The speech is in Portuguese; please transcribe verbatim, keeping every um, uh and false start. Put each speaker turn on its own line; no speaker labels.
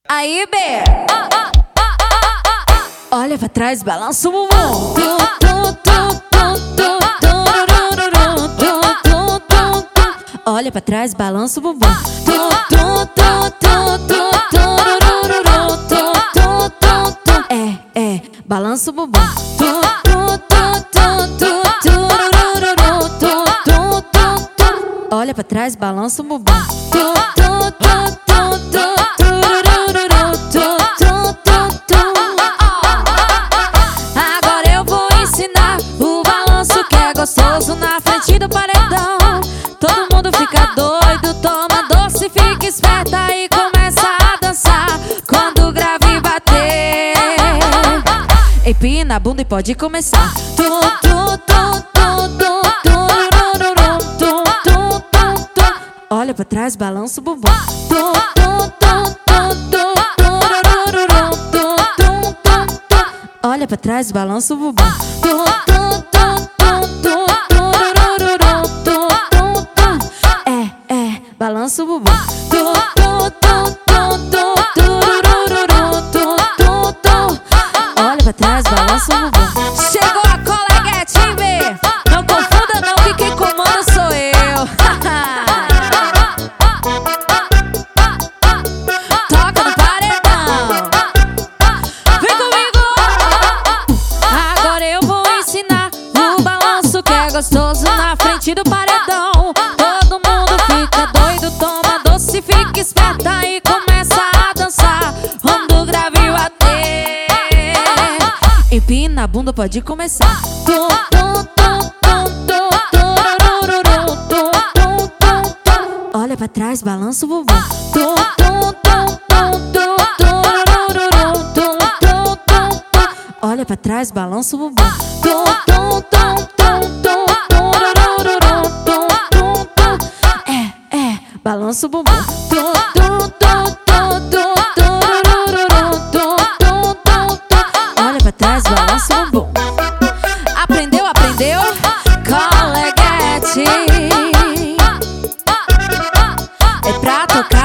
Aí, B, olha pra trás, balança o bumbum. Olha pra trás, balança o bumbum. É, é, balança o bumbum. Olha pra trás, balança o bumbum. Agora eu vou ensinar o balanço que é gostoso na frente do paredão. Todo mundo fica doido, toma doce, fica esperta e começa a dançar quando o grave bater. Empina a bunda e pode começar. Olha pra trás, balança o bumbum. Olha pra trás, balança o bumbum. É, é, balança o bumbum. Olha pra trás, balança o bumbum. Chegou a coleguete, B. Não confunda não que quem comanda sou eu. Toca no paredão. Vem comigo. Agora eu vou ensinar o balanço que é gostoso na frente do paredão. Todo mundo fica doido, toma doce, fica esperta e começa a dançar quando o grave bater. Empina a bunda, pode começar. Olha pra trás, balança o bumbum. Olha pra trás, balança o bumbum. É, é, balança o bumbum. Olha pra trás, balança o bumbum. Aprendeu, aprendeu? Coleguete. É pra tocar.